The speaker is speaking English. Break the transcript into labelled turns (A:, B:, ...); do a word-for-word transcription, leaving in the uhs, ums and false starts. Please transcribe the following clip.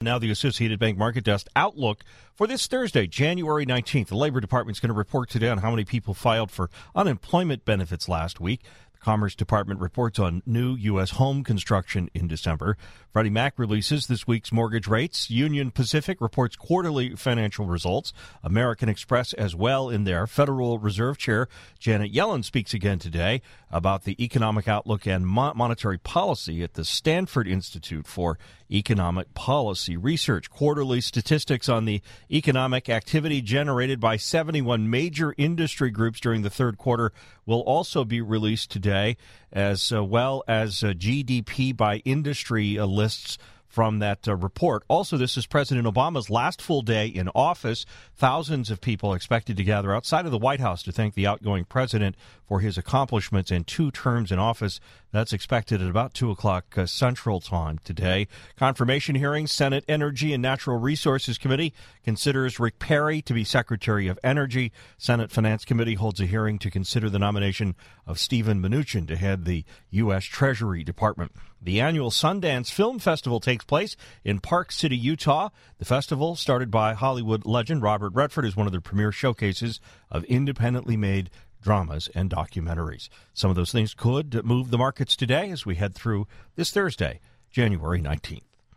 A: Now the Associated Bank Market Desk outlook for this Thursday, January nineteenth. The Labor Department is going to report today on how many people filed for unemployment benefits last week. The Commerce Department reports on new U S home construction in December. Freddie Mac releases this week's mortgage rates. Union Pacific reports quarterly financial results. American Express as well in there. Federal Reserve Chair Janet Yellen speaks again today about the economic outlook and mo- monetary policy at the Stanford Institute for Economic Policy Research. Quarterly statistics on the economic activity generated by seventy-one major industry groups during the third quarter will also be released today, as uh, well as uh, G D P by industry uh, lists from that uh, report. Also, this is President Obama's last full day in office. Thousands of people expected to gather outside of the White House to thank the outgoing president for his accomplishments in two terms in office. That's expected at about two o'clock uh, Central Time today. Confirmation hearing. Senate Energy and Natural Resources Committee considers Rick Perry to be Secretary of Energy. Senate Finance Committee holds a hearing to consider the nomination of Steven Mnuchin to head the U S. Treasury Department. The annual Sundance Film Festival takes place in Park City, Utah. The festival, started by Hollywood legend Robert Redford, is one of the premier showcases of independently made dramas and documentaries. Some of those things could move the markets today as we head through this Thursday, January nineteenth.